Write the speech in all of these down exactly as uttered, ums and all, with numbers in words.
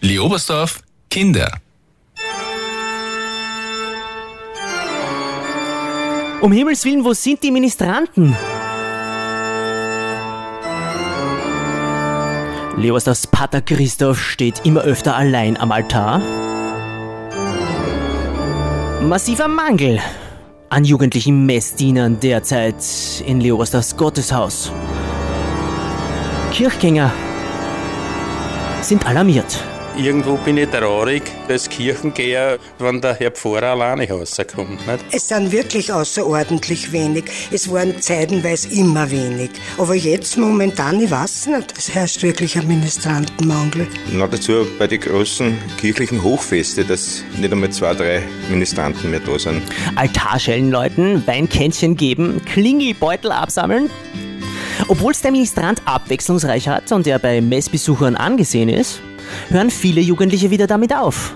Leobersdorf Kinder. Um Himmels Willen, wo sind die Ministranten? Leobersdorfs Pater Christoph steht immer öfter allein am Altar. Massiver Mangel an jugendlichen Messdienern derzeit in Leobersdorfs Gotteshaus. Kirchgänger sind alarmiert. Irgendwo bin ich traurig als Kirchengeher, wenn der Herr Pfarrer alleine rauskommt. Nicht? Es sind wirklich außerordentlich wenig. Es waren zeitenweise immer wenig. Aber jetzt momentan, ich weiß nicht, es herrscht wirklich ein Ministrantenmangel. Na, dazu bei den großen kirchlichen Hochfeste, dass nicht einmal zwei, drei Ministranten mehr da sind. Altarschellen läuten, Weinkännchen geben, Klingelbeutel absammeln. Obwohl es der Ministrant abwechslungsreich hat und er bei Messbesuchern angesehen ist, hören viele Jugendliche wieder damit auf.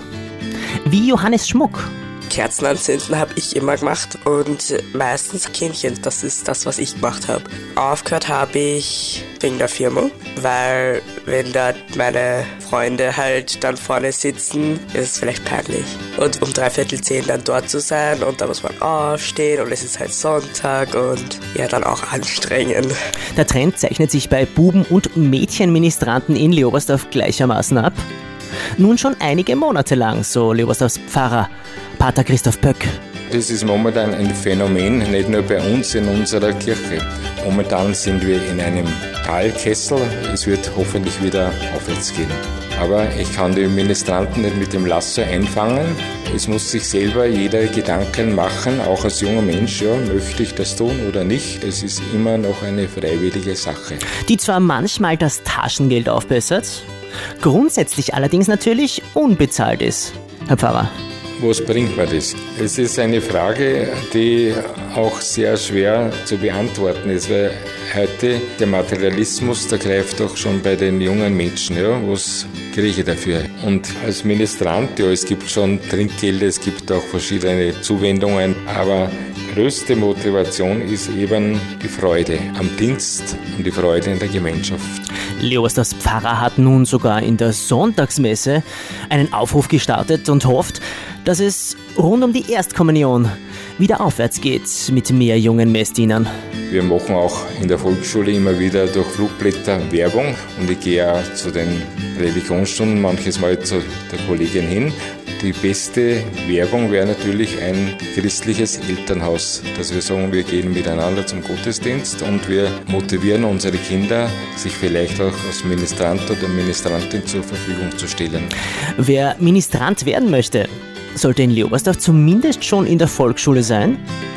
Wie Johannes Schmuck. Kerzen anzünden habe ich immer gemacht und meistens Kindchen, das ist das, was ich gemacht habe. Aufgehört habe ich wegen der Firma, weil wenn da meine Freunde halt dann vorne sitzen, ist es vielleicht peinlich. Und um dreiviertel zehn dann dort zu sein und da muss man aufstehen und es ist halt Sonntag und ja, dann auch anstrengend. Der Trend zeichnet sich bei Buben- und Mädchenministranten in Leobersdorf gleichermaßen ab. Nun schon einige Monate lang, so Leobersdorfs Pfarrer Pater Christoph Pöck. Das ist momentan ein Phänomen, nicht nur bei uns in unserer Kirche. Momentan sind wir in einem Talkessel. Es wird hoffentlich wieder aufwärts gehen. Aber ich kann die Ministranten nicht mit dem Lasso einfangen. Es muss sich selber jeder Gedanken machen, auch als junger Mensch, ja, möchte ich das tun oder nicht. Es ist immer noch eine freiwillige Sache. Die zwar manchmal das Taschengeld aufbessert, grundsätzlich allerdings natürlich unbezahlt ist, Herr Pfarrer. Was bringt mir das? Es ist eine Frage, die auch sehr schwer zu beantworten ist, weil heute der Materialismus, der greift doch schon bei den jungen Menschen. Ja, was kriege ich dafür? Und als Ministrant, ja, es gibt schon Trinkgelder, es gibt auch verschiedene Zuwendungen, aber größte Motivation ist eben die Freude am Dienst und die Freude in der Gemeinschaft. Leobersdorfs Pfarrer hat nun sogar in der Sonntagsmesse einen Aufruf gestartet und hofft, dass es rund um die Erstkommunion wieder aufwärts geht mit mehr jungen Messdienern. Wir machen auch in der Volksschule immer wieder durch Flugblätter Werbung und ich gehe auch zu den Religionsstunden manches Mal zu der Kollegin hin. Die beste Werbung wäre natürlich ein christliches Elternhaus, dass wir sagen, wir gehen miteinander zum Gottesdienst und wir motivieren unsere Kinder, sich vielleicht auch als Ministrant oder Ministrantin zur Verfügung zu stellen. Wer Ministrant werden möchte, sollte in Leobersdorf zumindest schon in der Volksschule sein.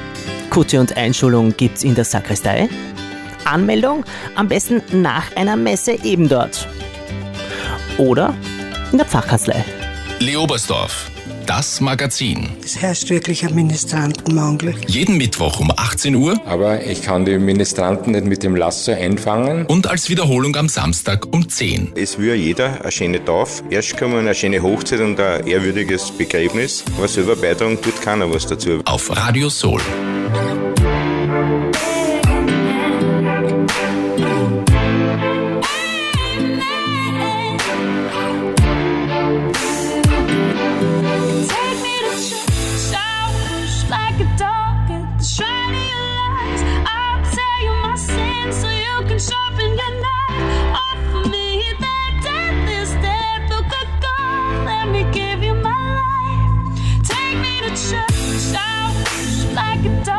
Kutte und Einschulung gibt's in der Sakristei. Anmeldung am besten nach einer Messe eben dort. Oder in der Pfarrkanzlei. Leobersdorf, das Magazin. Es herrscht wirklich ein Ministrantenmangel. Jeden Mittwoch um achtzehn Uhr. Aber ich kann die Ministranten nicht mit dem Lasso einfangen. Und als Wiederholung am Samstag um zehn. Es will jeder eine schöne Taufe, Erstkommunion, eine schöne Hochzeit und ein ehrwürdiges Begräbnis. Aber selber beitragen tut keiner was dazu. Auf Radio Soul. Like a dog.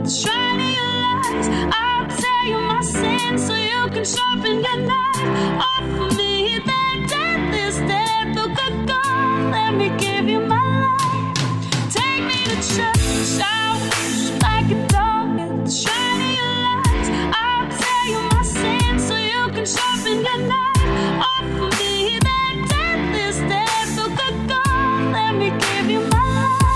the shinier lights. I'll tell you my sins so you can sharpen your knife. Offer me that death is dead, the good God. Let me give you my life. Take me to church, I'll worship like a dog at the shinier lights. I'll tell you my sins so you can sharpen your knife. Offer me that death is dead, the good God. Let me give you my life.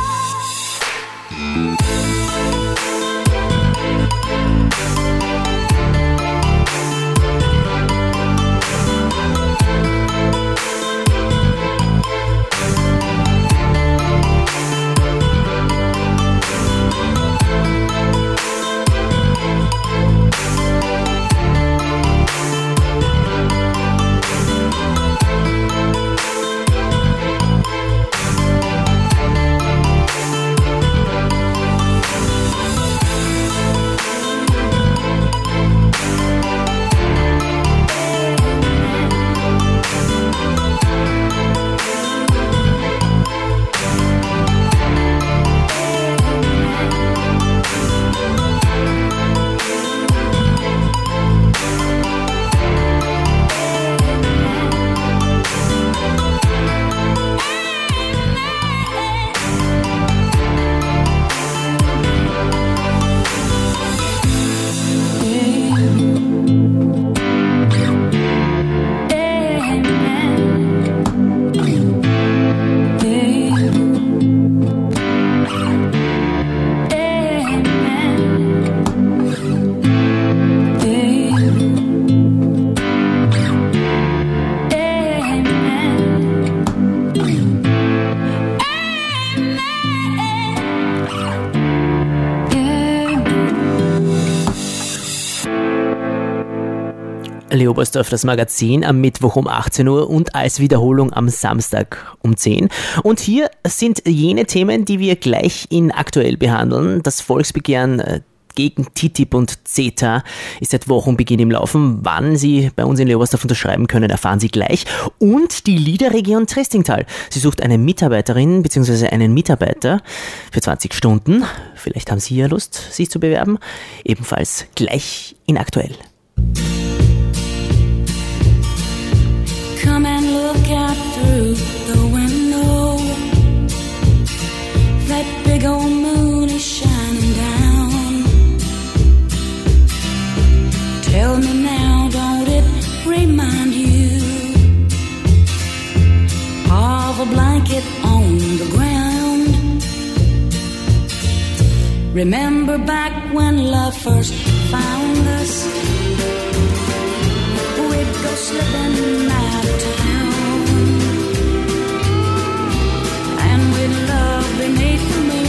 Leobersdorf, das Magazin am Mittwoch um achtzehn Uhr und als Wiederholung am Samstag um zehn. Und hier sind jene Themen, die wir gleich in aktuell behandeln. Das Volksbegehren gegen T T I P und CETA ist seit Wochenbeginn im Laufen. Wann Sie bei uns in Leobersdorf unterschreiben können, erfahren Sie gleich. Und die Liederregion Triestingtal. Sie sucht eine Mitarbeiterin bzw. einen Mitarbeiter für zwanzig Stunden. Vielleicht haben Sie ja Lust, sich zu bewerben. Ebenfalls gleich in aktuell. Come and look out through the window. That big old moon is shining down. Tell me now, don't it remind you of a blanket on the ground? Remember back when love first found us? We'd go slipping out of town, and we'd love beneath the moon.